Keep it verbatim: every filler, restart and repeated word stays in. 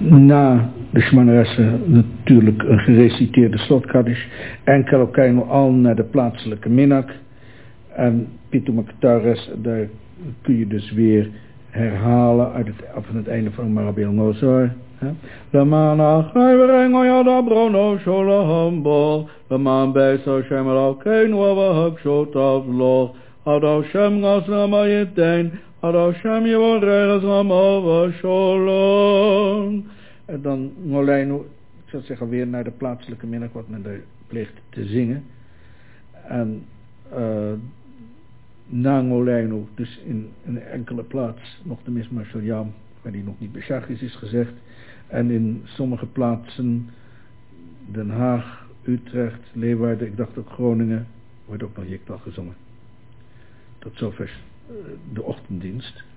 na de Shmaneresse natuurlijk een gereciteerde slotkaddish. Enkel kijken al naar de plaatselijke minnak. En Pitumaktares, daar kun je dus weer herhalen uit het, van het einde van Marabel Nozor. Lamana Chayverengo Yada Brono Sholahambo Laman Beso Shemel Kein Wavahak Shotavlo Ado Shem Gasama Yetein Ado Shem Yevodregas Ramova Sholom. En dan Molijn, ik zou zeggen weer naar de plaatselijke minnak wat men daar pleegt te zingen. En uh, na Ngolijn, dus in een enkele plaats nog de Mismar Shalyam, waar die nog niet Beshach is, is gezegd. En in sommige plaatsen, Den Haag, Utrecht, Leeuwarden, ik dacht ook Groningen, wordt ook nog Jiktal gezongen. Tot zover de ochtenddienst.